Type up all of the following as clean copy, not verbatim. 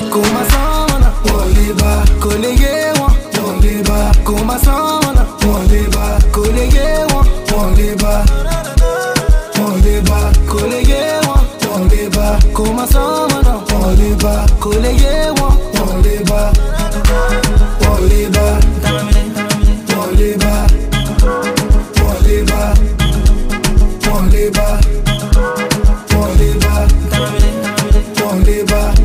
Kumasana, Oliba, Kolegewa, Oliba, Kumasana, Oliba, Kolegewa, Oliba, Oliba, Kolegewa, Oliba, Kumasana, Oliba, Kolegewa, Oliba, Oliba, Oliba, Oliba, Oliba, Oliba, Oliba.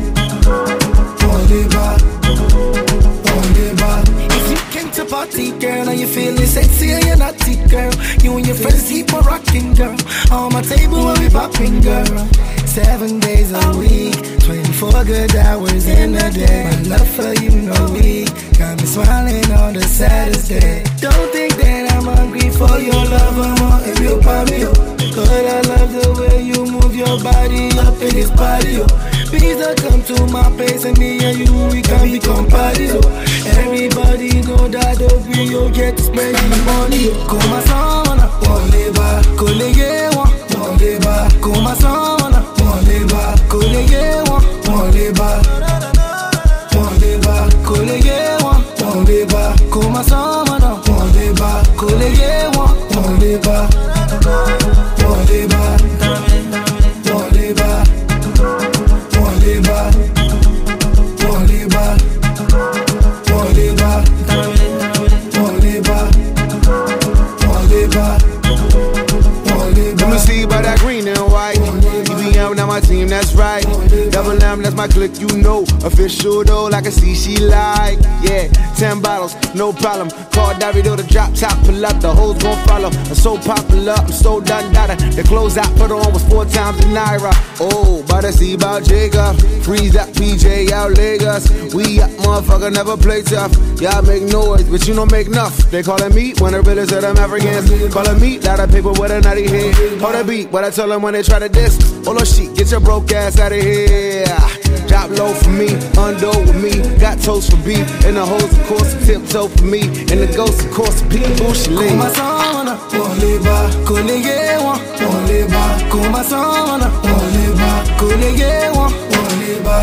If you came to party, girl, and you feeling sexy and you're naughty, girl, you and your friends keep on rocking, girl. On my table when we popping, girl. 7 days a week, 24 good hours in a day. My love for you, no weak, got me smiling on the saddest day. Don't think that I'm hungry for your love, I want if you pop me up. But I love the way you move your body up in this party, oh. Please don't come to my place and me and you, we can become parties, oh. Everybody know that we all get to spend the money, oh. Kumasana, Oliba, Kolegewa, Oliba, Kumasana, Oliba, Kolegewa, Oliba, Oliba, Kolegewa, Oliba, Kumasana, Oliba, Kolegewa, Oliba, Oliba, Oliba, Oliba, Oliba, Oliba, Oliba, Oliba, Oliba. Let me see by that green and white. EVM, now my team, that's right. Double M, that's my clique, you know. Official though, like I see she like. Yeah, 10 bottles, no problem. Call Davido to drop top, pull up, the hoes gon' follow. I'm so popular, I'm so done data. The clothes I put on was 4 times the Naira. Oh, but I see about Jacob. Freeze that PJ out Lagos. We up, motherfucker, never play tough. Y'all make noise, but you don't make enough. They calling me one of the realest of them Africans. Calling me, lot of people with a nutty head. Hold a beat, what I tell them when they try to diss. Hold on, shit, get your broke ass out of here. Drop low for me, undo with me. Got toast for beef, and the hoes, of course, tiptoe for me. And the ghost, of course, peekaboo, she leave. Kumasana, Oliba, Kolegewa, Oliba, Kumasana, Oliba, Kolegewa, Oliba,